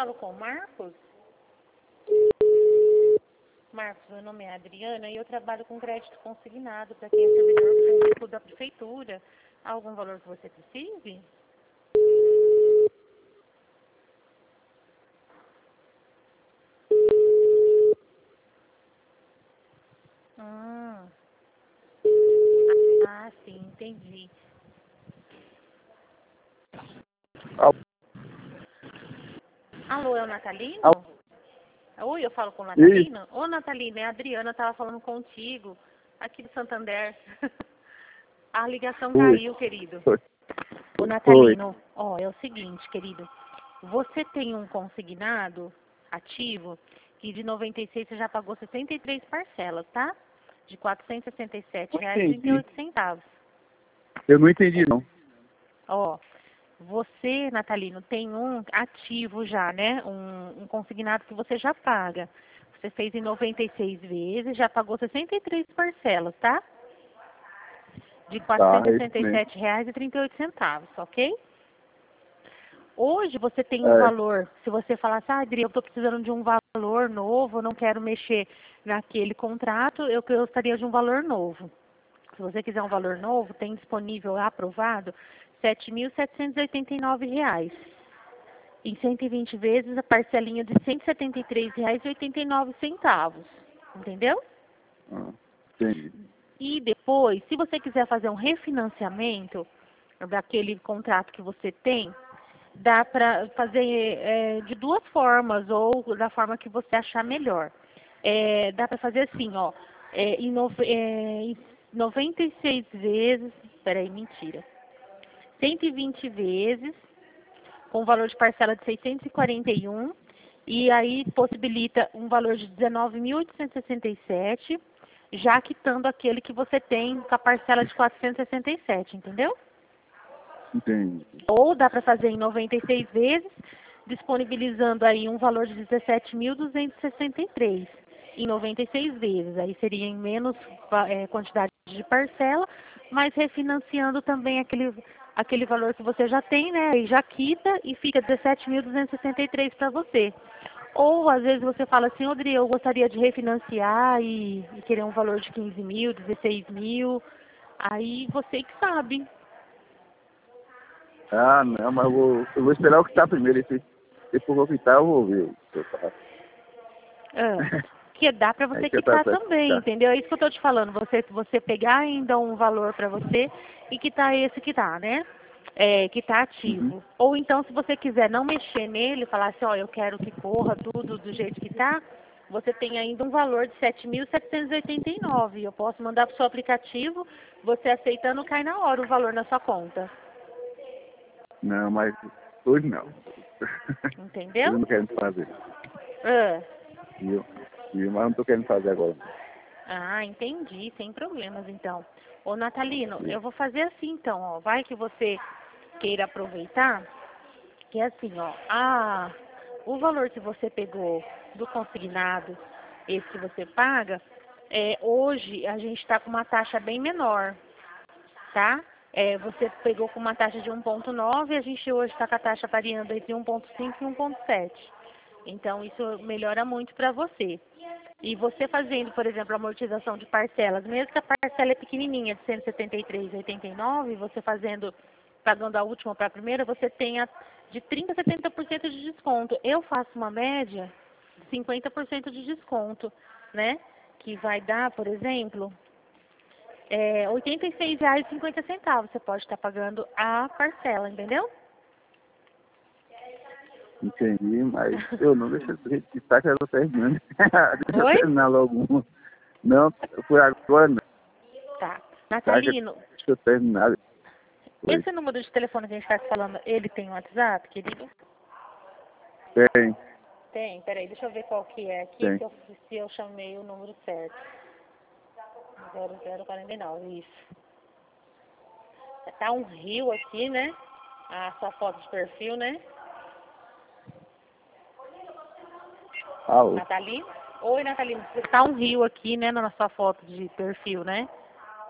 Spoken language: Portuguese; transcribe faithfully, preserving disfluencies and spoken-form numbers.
falo com o Marcos? Marcos, meu nome é Adriana e eu trabalho com crédito consignado para quem é servidor público da prefeitura. Há algum valor que você precise? Hum. Ah, sim, entendi. Alô? Alô, é o Natalino? Alô? Oi, eu falo com o Isso. Natalino? Ô, Natalino, é a Adriana, estava falando contigo, aqui do Santander. A ligação Oi. caiu, querido. Oi. Ô, Natalino, ó, é o seguinte, querido. Você tem um consignado ativo que de noventa e seis você já pagou sessenta e três parcelas, tá? De quatrocentos e sessenta e sete reais e trinta e oito centavos. Eu não entendi, não. Ó, você, Natalino, tem um ativo já, né? Um, um consignado que você já paga. Você fez em noventa e seis vezes, já pagou sessenta e três parcelas, tá? De Tá, quatrocentos e é isso sessenta e mesmo. sete reais e trinta e oito centavos, ok? Hoje você tem um É, valor, se você falar assim, ah, Adri, eu estou precisando de um valor novo, eu não quero mexer naquele contrato, eu gostaria de um valor novo. Se você quiser um valor novo, tem disponível aprovado sete mil setecentos e oitenta e nove reais. Em cento e vinte vezes a parcelinha de cento e setenta e três reais e oitenta e nove centavos. Entendeu? ah, entendi. E depois, se você quiser fazer um refinanciamento daquele contrato que você tem, dá para fazer é, de duas formas, ou da forma que você achar melhor. É, dá para fazer assim, ó, é, em, no, é, em noventa e seis vezes, peraí, mentira, cento e vinte vezes, com valor de parcela de seiscentos e quarenta e um, e aí possibilita um valor de dezenove mil oitocentos e sessenta e sete, já quitando aquele que você tem com a parcela de quatrocentos e sessenta e sete, entendeu? Entendi. Ou dá para fazer em noventa e seis vezes, disponibilizando aí um valor de dezessete mil duzentos e sessenta e três em noventa e seis vezes. Aí seria em menos é, quantidade de parcela, mas refinanciando também aquele, aquele valor que você já tem, né? E já quita e fica dezessete mil duzentos e sessenta e três para você. Ou às vezes você fala assim, Odri, eu gostaria de refinanciar e, e querer um valor de quinze mil, dezesseis mil. Aí você que sabe. Ah, não, mas eu vou, eu vou esperar o que tá primeiro. Se depois eu quitar, eu vou ver. o que eu faço. Ah, que dá para Aí você que eu tava quitar pra também, quitar. entendeu? É isso que eu tô te falando. Você, você pegar ainda um valor para você e quitar esse que tá, né? É, que tá Uhum. ativo. Ou então, se você quiser não mexer nele, falar assim, ó, eu quero que corra tudo do jeito que tá, você tem ainda um valor de sete mil setecentos e oitenta e nove. Eu posso mandar pro seu aplicativo, você aceitando, cai na hora o valor na sua conta. Não, mas hoje não. Hoje eu Entendeu? não quero fazer. Ah. Viu? Viu? Mas eu não tô querendo fazer agora. Ah, entendi, sem problemas então. Ô Natalino, eu vou fazer assim então, ó. Vai que você queira aproveitar, que é assim, ó, ah, o valor que você pegou do consignado, esse que você paga, é, hoje a gente está com uma taxa bem menor, tá? É, você pegou com uma taxa de um ponto nove, a gente hoje está com a taxa variando entre um ponto cinco e um ponto sete. Então isso melhora muito para você. E você fazendo, por exemplo, a amortização de parcelas, mesmo que a parcela é pequenininha, de cento e setenta e três reais e oitenta e nove centavos, você fazendo, pagando a última para a primeira, você tem a, de trinta a setenta por cento de desconto. Eu faço uma média de cinquenta por cento de desconto, né? Que vai dar, por exemplo, é, oitenta e seis reais e cinquenta centavos. Você pode estar pagando a parcela, entendeu? Entendi, mas eu não deixa do jeito que tá, que eu tô terminando. Deixa eu Oi? terminar logo uma. Não, foi agora não. Tá. Tá, que Natalino, deixa eu terminar. Foi. esse número de telefone que a gente está falando, ele tem um WhatsApp, querido? Tem, Tem, peraí, deixa eu ver qual que é aqui, tem. se eu, se eu chamei o número certo. zero zero quatro nove, isso. Tá um rio aqui, né? A sua foto de perfil, né? Alô. Natalina? Oi, Natalina. Tá um rio aqui, né, na sua foto de perfil, né?